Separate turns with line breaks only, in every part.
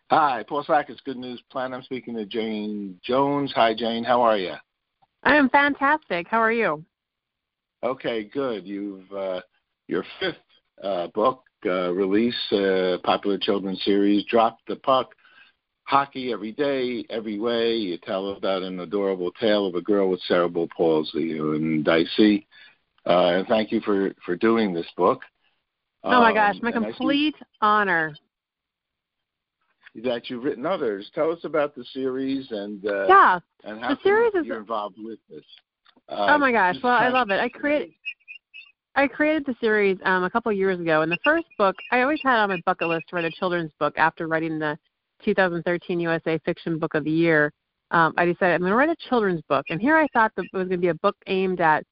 Hi, Paul Sackett, Good News Plan. I'm speaking to Jane Jones. Hi, Jane. How are you?
I am fantastic. How are you?
Okay, good. You've your fifth book release, popular children's series, Drop the Puck. Hockey every day, every way. You tell about an adorable tale of a girl with cerebral palsy in Dicey. And thank you for doing this book.
Oh, my gosh, my complete honor.
That you've written others. Tell us about the series and
how
the
series
you're involved with this.
Oh my gosh! Well, I love it. I created the series a couple of years ago, and the first book I always had on my bucket list to write a children's book. After writing the 2013 USA Fiction Book of the Year, I decided I'm going to write a children's book. And here I thought that it was going to be a book aimed at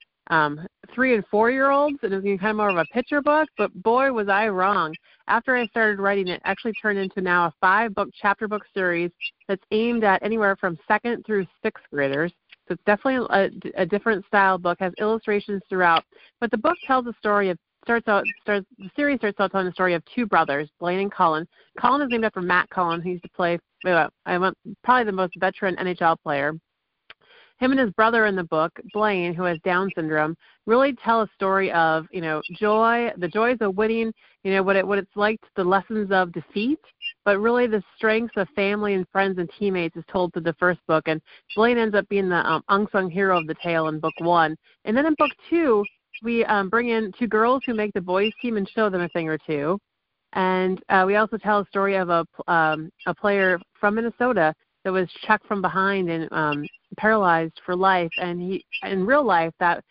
3 and 4 year olds, and it was going to be kind of more of a picture book. But boy, was I wrong. After I started writing it, actually turned into now a 5-book chapter book series that's aimed at anywhere from 2nd through 6th graders. So it's definitely a different style book, has illustrations throughout. But the book tells a story of the series starts out telling the story of 2 brothers, Blaine and Cullen. Cullen is named after Matt Cullen, who used to play probably the most veteran NHL player. Him and his brother in the book, Blaine, who has Down syndrome, really tell a story of, joy, the joys of winning, what it's like, the lessons of defeat, but really the strengths of family and friends and teammates is told through the first book. And Blaine ends up being the unsung hero of the tale in book 1. And then in book 2, we bring in 2 girls who make the boys' team and show them a thing or two. And we also tell a story of a player from Minnesota that was checked from behind and paralyzed for life, and he in real life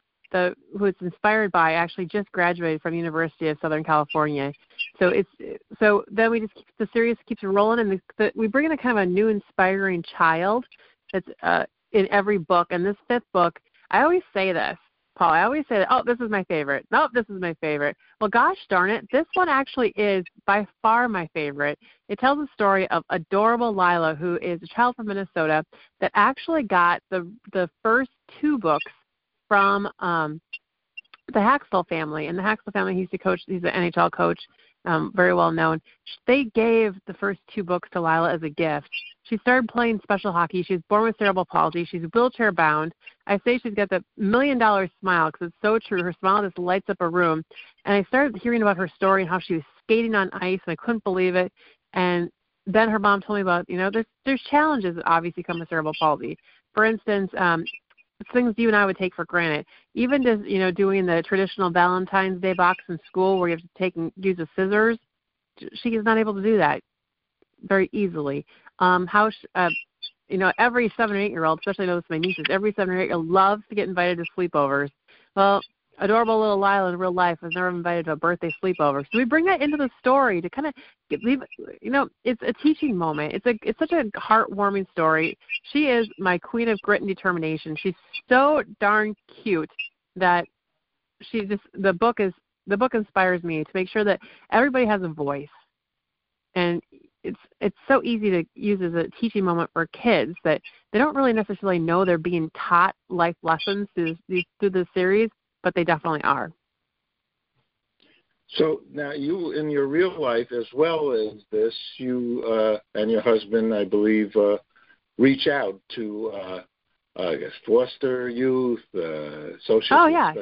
who it's inspired by actually just graduated from University of Southern California. So then the series keeps rolling, and we bring in a kind of a new inspiring child that's in every book. And this 5th book, I always say this, Paul. I always say that, oh, this is my favorite. No, this is my favorite. Well, gosh darn it, this one actually is by far my favorite. It tells the story of adorable Lila, who is a child from Minnesota that actually got the first 2 books from the Haxtell family. And the Haxtell family, he used to coach, he's an NHL coach, very well known. They gave the first 2 books to Lila as a gift. She started playing special hockey. She was born with cerebral palsy. She's wheelchair bound. I say she's got the $1 million smile because it's so true. Her smile just lights up a room. And I started hearing about her story and how she was skating on ice, and I couldn't believe it. And then her mom told me about, there's challenges that obviously come with cerebral palsy. For instance, things you and I would take for granted. Even just, doing the traditional Valentine's Day box in school where you have to take and use the scissors, she is not able to do that very easily. Every 7 or 8 year old, especially I know this with my nieces, every 7 or 8 year old loves to get invited to sleepovers. Well, adorable little Lila in real life was never invited to a birthday sleepover. So we bring that into the story to kind of it's a teaching moment. It's such a heartwarming story. She is my queen of grit and determination. She's so darn cute that the book inspires me to make sure that everybody has a voice. And it's so easy to use as a teaching moment for kids that they don't really necessarily know they're being taught life lessons through the series, but they definitely are.
So now you, in your real life as well as this, you and your husband, I believe, reach out to, I guess, foster youth, social.
Oh yeah.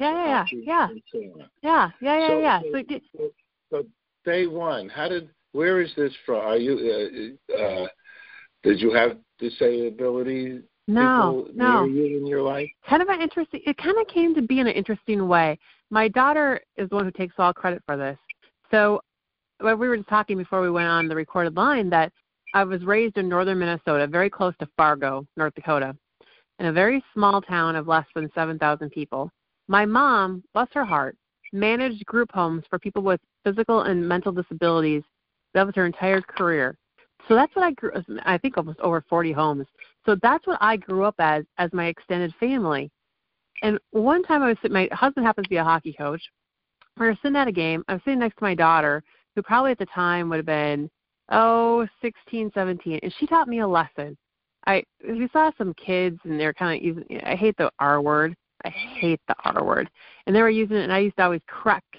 So day one, where is this from? Are you? Did you have disability?
No.
Near you in your life?
It kind of came to be in an interesting way. My daughter is the one who takes all credit for this. So we were just talking before we went on the recorded line that I was raised in northern Minnesota, very close to Fargo, North Dakota, in a very small town of less than 7,000 people. My mom, bless her heart, managed group homes for people with physical and mental disabilities. That was her entire career. So that's what I think almost over 40 homes. So that's what I grew up as my extended family. And one time my husband happens to be a hockey coach. We were sitting at a game. I was sitting next to my daughter, who probably at the time would have been, 16, 17. And she taught me a lesson. We saw some kids, and they're kind of using, I hate the R word. I hate the R word. And they were using it, and I used to always correct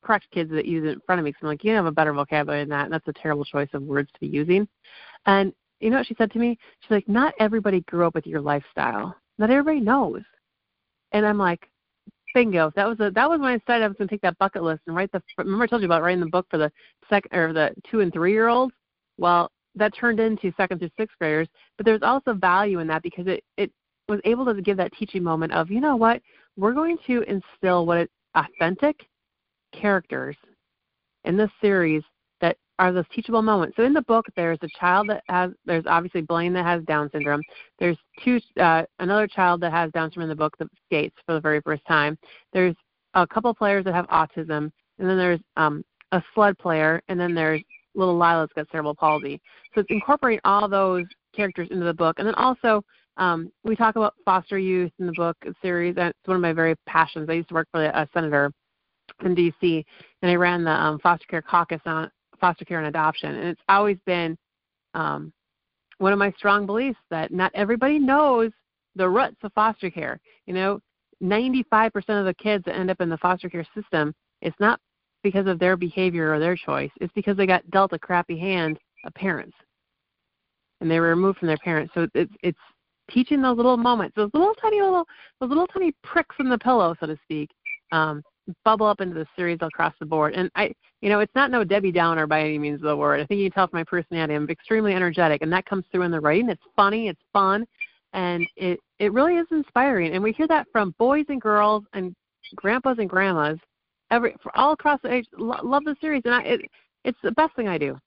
correct kids that use it in front of me because I'm like, you have a better vocabulary than that, and that's a terrible choice of words to be using. And you know what she said to me? She's like, not everybody grew up with your lifestyle. Not everybody knows. And I'm like, bingo. That was when I decided I was going to take that bucket list and write remember I told you about writing the book for the 2 and 3 year olds? Well, that turned into 2nd through 6th graders, but there's also value in that because it was able to give that teaching moment of, you know what, we're going to instill authentic characters in this series that are those teachable moments. So in the book, there's a child there's obviously Blaine that has Down syndrome. There's another child that has Down syndrome in the book that skates for the very first time. There's a couple players that have autism, and then there's a sled player, and then there's little Lila's got cerebral palsy. So it's incorporating all those characters into the book. And then also we talk about foster youth in the book series. It's one of my very passions. I used to work for a senator in D.C., and I ran the foster care caucus on foster care and adoption. And it's always been one of my strong beliefs that not everybody knows the roots of foster care. 95% of the kids that end up in the foster care system, it's not because of their behavior or their choice. It's because they got dealt a crappy hand of parents, and they were removed from their parents. So it's teaching those little moments, those little tiny pricks in the pillow, so to speak, bubble up into the series across the board. And it's not no Debbie Downer by any means of the word. I think you can tell from my personality, I'm extremely energetic, and that comes through in the writing. It's funny, it's fun, and it really is inspiring. And we hear that from boys and girls and grandpas and grandmas, all across the age. Love the series, and it's the best thing I do.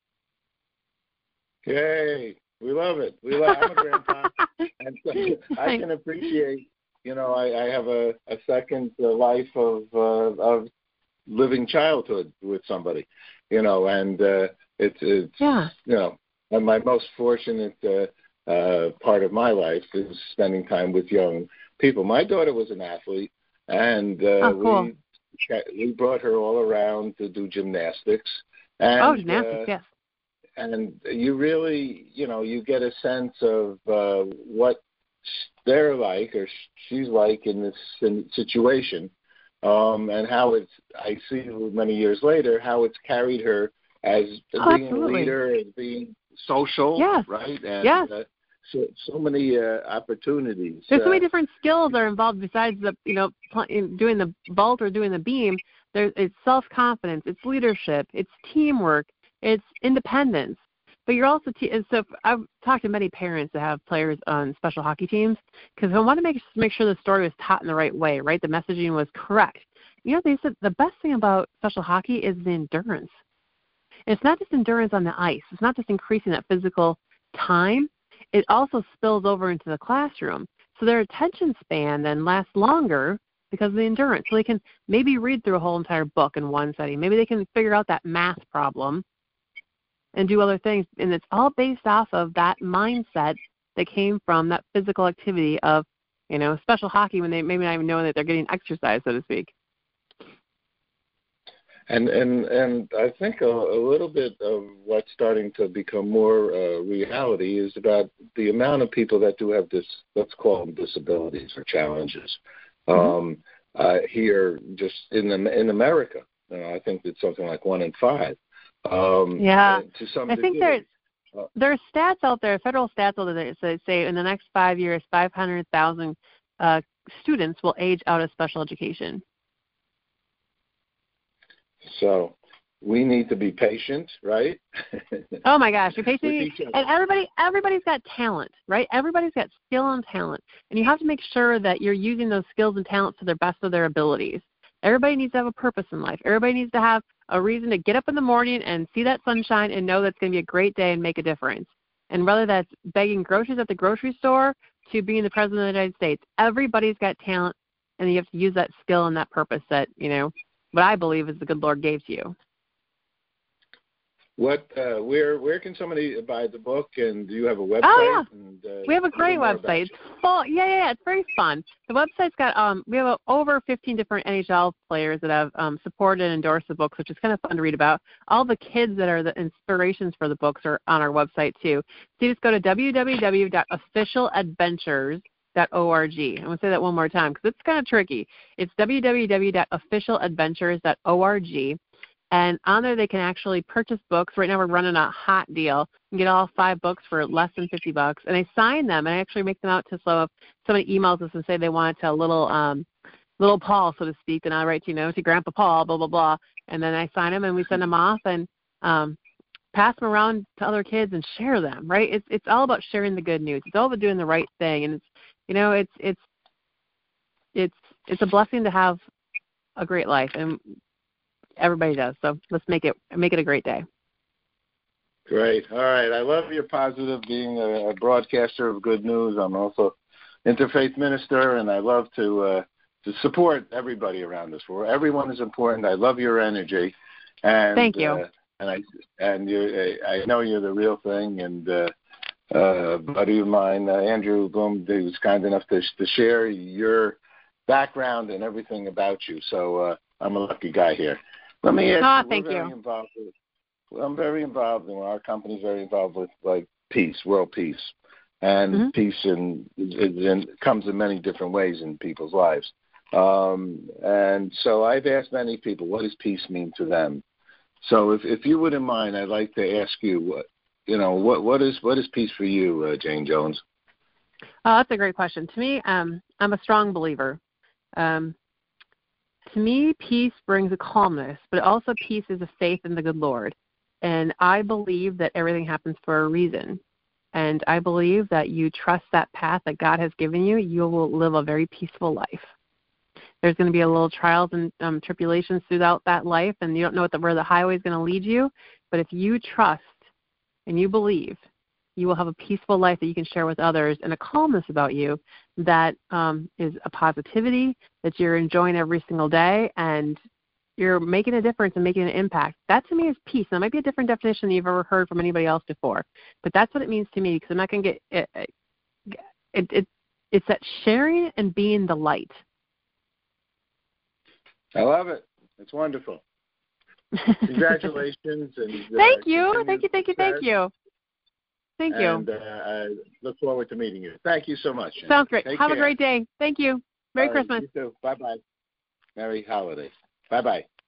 Yay! We love it. I'm a grandpa, and so I can appreciate. I have a second life of living childhood with somebody, and it's and my most fortunate part of my life is spending time with young people. My daughter was an athlete, and
cool.
we brought her all around to do gymnastics. And,
gymnastics, yes.
And you really, you get a sense of what they're like or she's like in this situation, and how I see many years later how it's carried her as being
absolutely.
A leader, as being social,
yes.
right? And,
yes.
So many opportunities.
There's so many different skills that are involved besides doing the vault or doing the beam. It's self-confidence, it's leadership, it's teamwork, it's independence. But you're also so I've talked to many parents that have players on special hockey teams because I want to make sure the story was taught in the right way, right? The messaging was correct. They said the best thing about special hockey is the endurance. It's not just endurance on the ice. It's not just increasing that physical time. It also spills over into the classroom. So their attention span then lasts longer because of the endurance. So they can maybe read through a whole entire book in one setting. Maybe they can figure out that math problem and do other things. And it's all based off of that mindset that came from that physical activity of, special hockey when they maybe not even know that they're getting exercise, so to speak.
And I think a little bit of what's starting to become more reality is about the amount of people that do have this, let's call them disabilities or challenges. Here, just in America, I think it's something like 1 in 5.
To
some
I think
degree.
there's stats out there, federal stats out there that say in the next 5 years, 500,000 students will age out of special education.
So we need to be patient, right?
Oh my gosh, you're patient, and everybody's got talent, right? Everybody's got skill and talent, and you have to make sure that you're using those skills and talents to the best of their abilities. Everybody needs to have a purpose in life. Everybody needs to have a reason to get up in the morning and see that sunshine and know that's going to be a great day and make a difference. And whether that's begging groceries at the grocery store to being the President of the United States, everybody's got talent, and you have to use that skill and that purpose that, what I believe is the good Lord gave to you.
Where can somebody buy the book, and do you have a website?
Oh, yeah.
And,
we have a great website. It's full. Yeah, it's very fun. The website's got we have over 15 different NHL players that have supported and endorsed the books, which is kind of fun to read about. All the kids that are the inspirations for the books are on our website too. So you just go to www.officialadventures.org. I'm going to say that one more time because it's kind of tricky. It's www.officialadventures.org. And on there they can actually purchase books. Right now we're running a hot deal. You can get all 5 books for less than $50. And I sign them, and I actually make them out to, so if somebody emails us and say they want it to little Paul, so to speak, then I'll write, to Grandpa Paul, blah, blah, blah. And then I sign them, and we send them off and pass them around to other kids and share them, right? It's all about sharing the good news. It's all about doing the right thing. And it's a blessing to have a great life, and everybody does. So let's make it a great day.
Great. All right. I love your positive, being a broadcaster of good news. I'm also interfaith minister, and I love to support everybody around us. Where everyone is important. I love your energy. And
thank you.
I know you're the real thing. And a buddy of mine, Andrew Bloom, he was kind enough to share your background and everything about you. So I'm a lucky guy here. Let me ask you.
Thank you.
I'm very involved, and our company's very involved with peace, world peace, and peace comes in many different ways in people's lives. And so I've asked many people, what does peace mean to them? So if you wouldn't mind, I'd like to ask you, what is peace for you, Jane Jones?
Oh, that's a great question. To me, I'm a strong believer. To me, peace brings a calmness, but also peace is a faith in the good Lord. And I believe that everything happens for a reason. And I believe that you trust that path that God has given you, you will live a very peaceful life. There's going to be a little trials and tribulations throughout that life, and you don't know where the highway is going to lead you. But if you trust and you believe, you will have a peaceful life that you can share with others, and a calmness about you that is a positivity that you're enjoying every single day, and you're making a difference and making an impact. That to me is peace. That might be a different definition than you've ever heard from anybody else before, but that's what it means to me, because I'm not going to get it. It's that sharing and being the light.
I love it. It's wonderful. Congratulations. And
Thank you. Thank you.
And I look forward to meeting you. Thank you so much.
Sounds great. Have a great day. Thank you. Merry Christmas.
You too. Bye-bye. Merry holidays. Bye-bye.